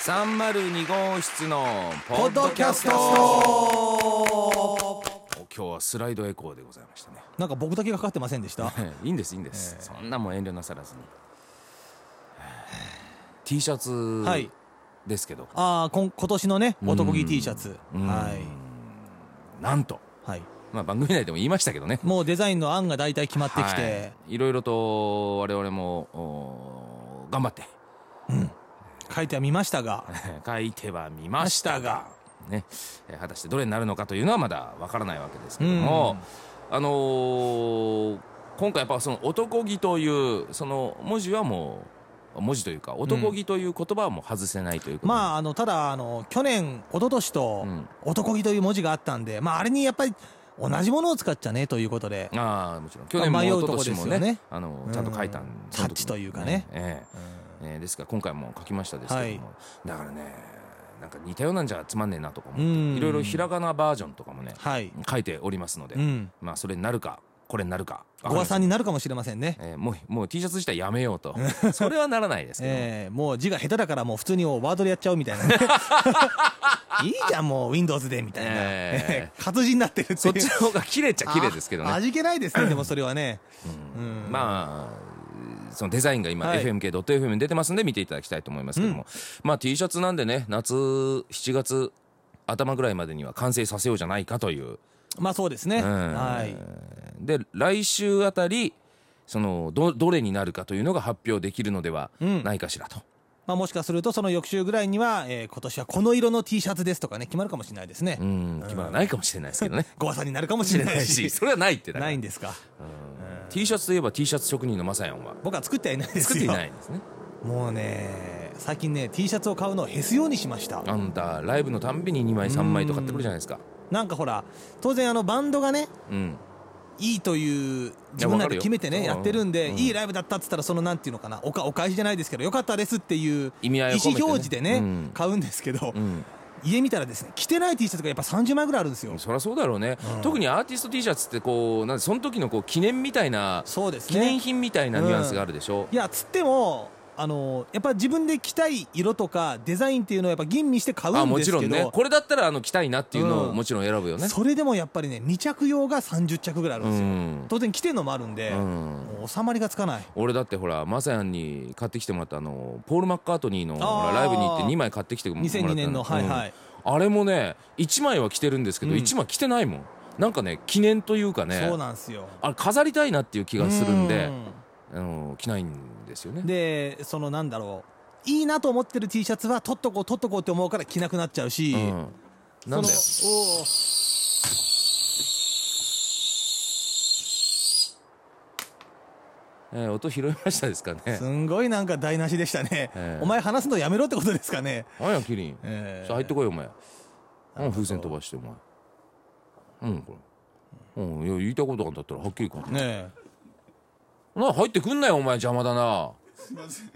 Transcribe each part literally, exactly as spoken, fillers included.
さんまるに号室のポッドキャスト。 今日はスライドエコーでございましたね。 なんか僕だけがかかってませんでした？ いいんですいいんです、えー、そんなもん遠慮なさらずに。T シャツですけど、 はい、あ今年のね男気 T シャツ、はい、 なんと、 はい、 まあ番組内でも言いましたけどね、 もうデザインの案が大体決まってきて、 はい、いろいろと我々も頑張って、 うん、書いてはみましたが書いてはみましたがね、えー、果たしてどれになるのかというのはまだわからないわけですけども、あのー、今回やっぱその男気というその文字はもう文字というか男気という言葉はもう外せないということ、 うん、まああのただあの去年一昨年と男気という文字があったんで、まああれにやっぱり同じものを使っちゃねということで、 ああもちろん去年も一昨年もね、あのちゃんと書いたん、 タッチというかね、 えええー、ですから今回も書きましたですけども、はい、だからねなんか似たようなんじゃつまんねえなとか思っていろいろひらがなバージョンとかもね、はい、書いておりますので、うん、まあそれになるかこれになるかごわさんになるかもしれませんね、 えー、もうもう T シャツ自体やめようとそれはならないですけど、 えー、もう字が下手だからもう普通にワードでやっちゃうみたいな、ね、いいじゃんもう Windows でみたいな、えー、活字になってるっていう、 そっちの方が綺麗っちゃ綺麗ですけどね、 味気ないですねでもそれはね、 うんうん、まあそのデザインが今、はい、エフエムケードットエフエム に出てますんで見ていただきたいと思いますけども、うん、まあ T シャツなんでね夏しちがつ頭ぐらいまでには完成させようじゃないかという、 まあそうですね、うん、はい、 で来週あたりその ど, どれになるかというのが発表できるのではないかしらと、うん、 まあ、もしかするとその翌週ぐらいには、えー、今年はこの色の T シャツですとかね決まるかもしれないですね。 うん決まらないかもしれないですけどねごわさんになるかもしれないしそれはないってだからないんですか。 T シャツといえば T シャツ職人のまさやんは僕は作ってはいないですよ。 作っていないんですね。 もうね最近ね T シャツを買うのを減すようにしました。 あんたライブのたんびににまいさんまいと買ってくるじゃないですか。 なんかほら当然あのバンドがね、うん、いいという自分らで決めてねやってるんで、うん、いいライブだったっつったらそのなんていうのかな お, お返しじゃないですけどよかったですっていう意思表示でね、うん、買うんですけど、うん、家見たらですね着てない T シャツがやっぱさんじゅうまいぐらいあるんですよ。 そりゃそうだろうね、うん、特にアーティスト T シャツってこうなんその時のこう記念みたいな、そうですね、記念品みたいなニュアンスがあるでしょ、うん、 いやつってもあのやっぱ自分で着たい色とかデザインっていうのをやっぱ吟味して買うんですけど、あもちろんねこれだったらあの着たいなっていうのをもちろん選ぶよね、うん、 それでもやっぱりねに着用がさんじゅっ着ぐらいあるんですよ、うん、当然着てるのもあるんで、うん、もう収まりがつかない。 俺だってほらまさやんに買ってきてもらったあのポール・マッカートニーのほらライブに行ってにまい買ってきてもらったにせんにねんの、はいはい、 うん、あれもねいちまいは着てるんですけど、うん、いちまい着てないもん。なんかね記念というかね、 そうなんですよ、 あれ飾りたいなっていう気がするんで、うん、あの着ないんですよね。 でそのなんだろういいなと思ってる T シャツは取っとこう取っとこうって思うから着なくなっちゃうし、うん、 なんだよおえー、音拾いましたですかね。 すんごいなんか台無しでしたね、えー、お前話すのやめろってことですかね。 なんやキリン、えー、さあ入ってこいよお前。うん、風船飛ばしてお前。うんこれ、うん、いや言いたいことがあったらはっきりかねえ。な入ってくんなよお前邪魔だな。すいません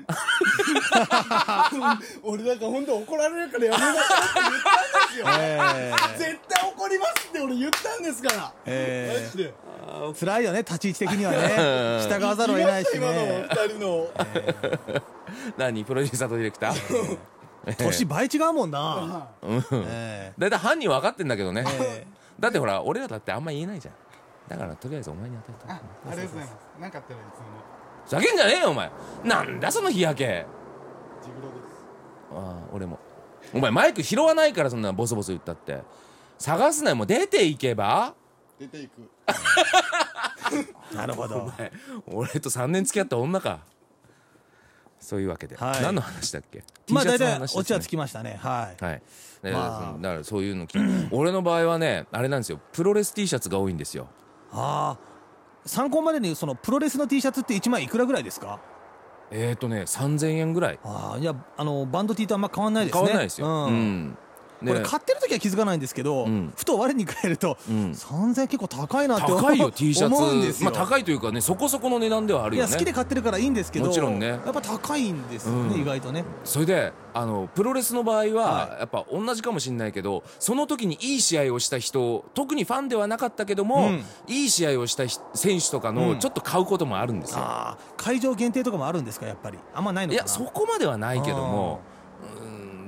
俺なんか本当怒られるからやめなさいって言ったんですよ、えー、絶対怒りますって俺言ったんですから、えー、マジで辛いよね立ち位置的にはね従わざるを得ないしね。今のふたりの、 えー、何プロデューサーとディレクター年倍違うもんな、 えー、だいたい犯人分かってんだけどね、えー、だってほら俺らだってあんま言えないじゃん。だからとりあえずお前に与えた。 あ、ありがとうございます。何かあったらいつもふざけんじゃねえよお前。なんだその日焼け。 ジグロです。 ああ俺もお前マイク拾わないからそんなボソボソ言ったって探すなよ。もう出ていけば出ていくなるほど。 俺とさんねん付き合った女か。そういうわけで、はい、何の話だっけ。 まあ大体オチはつきましたね。はい、 はい、まあ、だからそういうの俺の場合はねあれなんですよプロレス T シャツが多いんですよ。 ああ参考までにそのプロレスの T シャツっていちまいいくらぐらいですか。 えーとねさんぜんえんぐらい。 ああいやあのバンド T とあんま変わんないですね。 変わんないですよ、うんうんこれ買ってる時は気づかないんですけど、うん、ふと我に返ると、うん、さんぜんえん結構高いなって思高いよ T シャツ思うんですよ。 まあ高いというかねそこそこの値段ではあるよね。 いや好きで買ってるからいいんですけどもちろんねやっぱ高いんですよね、うん、意外とね。 それであのプロレスの場合は、はい、やっぱ同じかもしれないけどその時にいい試合をした人特にファンではなかったけども、うん、いい試合をした選手とかのちょっと買うこともあるんですよ、うん、 あ会場限定とかもあるんですか。やっぱりあんまないのかな。 いやそこまではないけども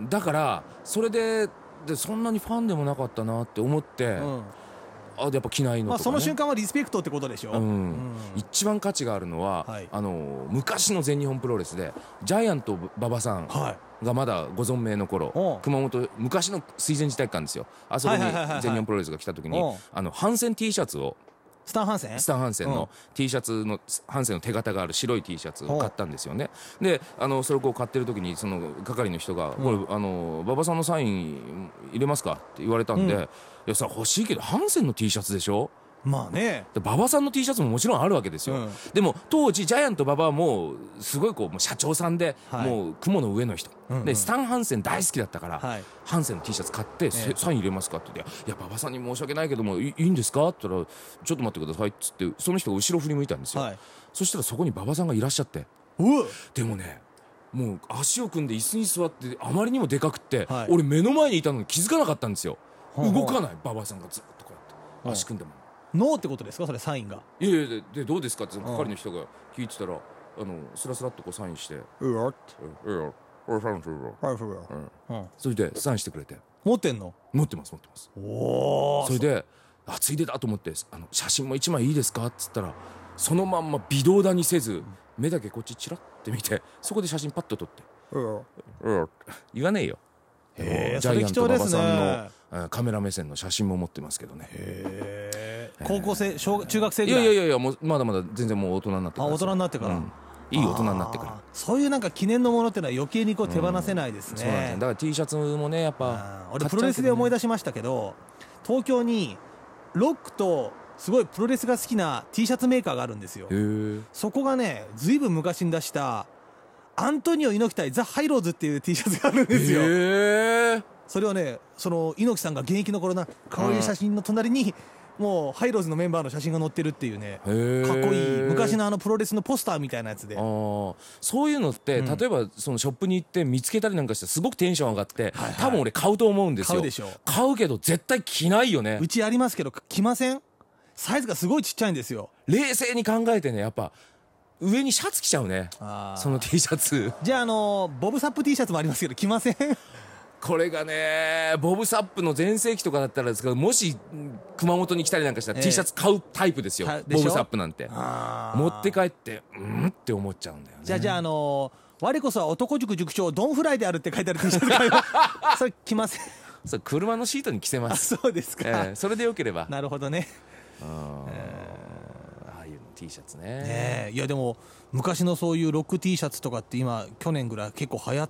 だからそれででそんなにファンでもなかったなって思って、うん、あやっぱ機内のとか、ね、まあ、 その瞬間はリスペクトってことでしょ、うんうん、 一番価値があるのは、はい、あの昔の全日本プロレスでジャイアント馬場さんがまだご存命の頃、はい、熊本昔の水前寺体育館ですよ、あそこに全日本プロレスが来た時にあのハンセン T シャツをスタン・ハンセンスタン・ハンセンの T シャツのハンセンの手形がある白い T シャツを買ったんですよね。であのそれをこう買ってる時にその係の人が「これあの馬場さんのサイン入れますか?」って言われたんで「うん、いやさ欲しいけどハンセンの T シャツでしょ?」 まあね、 馬場さんの T シャツももちろんあるわけですよ、うん、でも当時ジャイアント馬場はもうすごいこうもう社長さんで、はい、もう雲の上の人、うんうん、でスタン・ハンセン大好きだったから、はい、ハンセンの T シャツ買って、ええ、サイン入れますかって言って「いや馬場さんに申し訳ないけども い, いいんですか?」って言ったら「ちょっと待ってください」っつってその人が後ろ振り向いたんですよ、はい、そしたらそこに馬場さんがいらっしゃって、でもねもう足を組んで椅子に座ってあまりにもでかくって、はい、俺目の前にいたのに気づかなかったんですよ、動かない馬場さんがずっとこうやって足組んでもノーってことですかそれサインが。 いやいやででどうですかって係の人が聞いてたらあのスラスラっとこうサインして「うわっ」って「うわっ俺サインするわ」それでサインしてくれて。 持ってんの？ 持ってます持ってます。おそれであついでだと思ってあの写真も一枚いいですかっつったらそのまんま微動だにせず目だけこっちチラッて見てそこで写真パッと撮って「うわ言わねえよ。 へジャイアント馬場さんのカメラ目線の写真も持ってますけどね。 へ高校生小中学生ぐらい？ いやいやいやもうまだまだ全然もう大人になってから。 あ大人になってから、うん、 いい大人になってから。 そういうなんか記念のものってのは余計にこう手放せないですね、うん、そうなんですね。 だから T シャツもねやっぱ俺プロレスで思い出しましたけど東京にロックとすごいプロレスが好きな T シャツメーカーがあるんですよ。そこがねずいぶん昔に出したアントニオ猪木対ザ・ハイローズっていう T シャツがあるんですよ。へそれをねその猪木さんが現役の頃なこういう写真の隣にもうハイローズのメンバーの写真が載ってるっていうねかっこいい昔のあのプロレスのポスターみたいなやつで。あそういうのって、うん、例えばそのショップに行って見つけたりなんかしてすごくテンション上がって、はいはい、多分俺買うと思うんですよ。買うでしょ。買うけど絶対着ないよね。 うちありますけど着ません。サイズがすごいちっちゃいんですよ。 冷静に考えてねやっぱ上にシャツ着ちゃうねその T シャツ。 じゃあ、あのボブサップ T シャツもありますけど着ませんこれがねボブサップの全盛期とかだったらですけどもし熊本に来たりなんかしたら T シャツ買うタイプですよ、えー、ボブサップなんて持って帰ってうんって思っちゃうんだよね。 じゃあじゃあ、あのー、我こそは男塾塾長ドンフライであるって書いてある T シャツ買いそれ着ませんそれ車のシートに着せます。 あそうですか、えー、それでよければ。 なるほどね。 あ、えー、ああいうの T シャツね。 ねいやでも昔のそういうロック T シャツとかって今去年ぐらい結構流行って、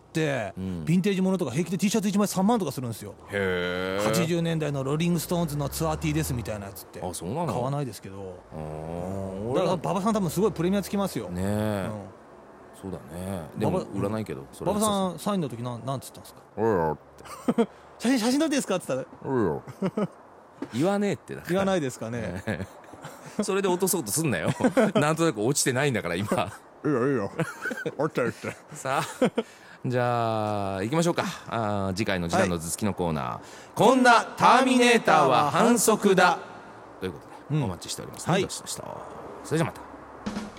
うん、ヴィンテージものとか平気で T シャツいちまいさんまんとかするんですよ。へはちじゅうねんだいのローリングストーンズのツアー T ですみたいなやつってあそうなの買わないですけどあだから馬場さん多分すごいプレミアつきますよねえ、 うん、そうだね。でも売らないけど馬場さんサインの時なんなんつったんですかおいよ写真写真撮ってですかって言ったらおいよ言わねえってだから言わないですかねそれで落とそうとすんなよなんとなく落ちてないんだから今いいよいいよ落ちてるってさあじゃあ行きましょうか。あ次回の次男の頭突きのコーナー、はい、こんなターミネーターは反則だということで、うん、お待ちしております、ね、はい、どしどしと。それじゃまた。